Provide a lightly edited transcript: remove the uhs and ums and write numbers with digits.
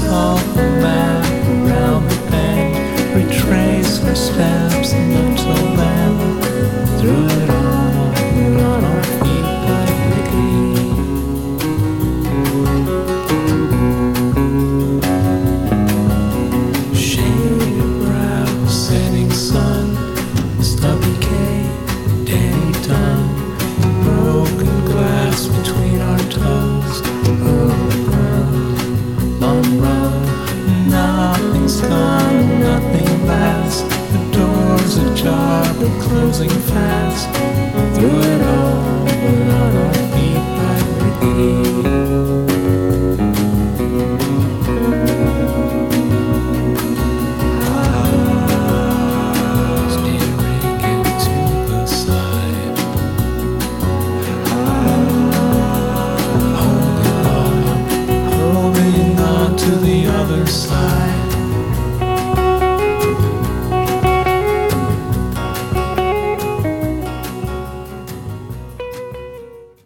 recall the map around the bend, retrace our steps and look to land. Through it all, we're on our feet like Ricky. Shaded brow, setting sun, Stubby K, Danny Dunn, broken glass between our toes. Monroe, nothing's gone, nothing lasts. The doors ajar, but closing fast. Through it all, we're on our feet like Ricky. To the other side.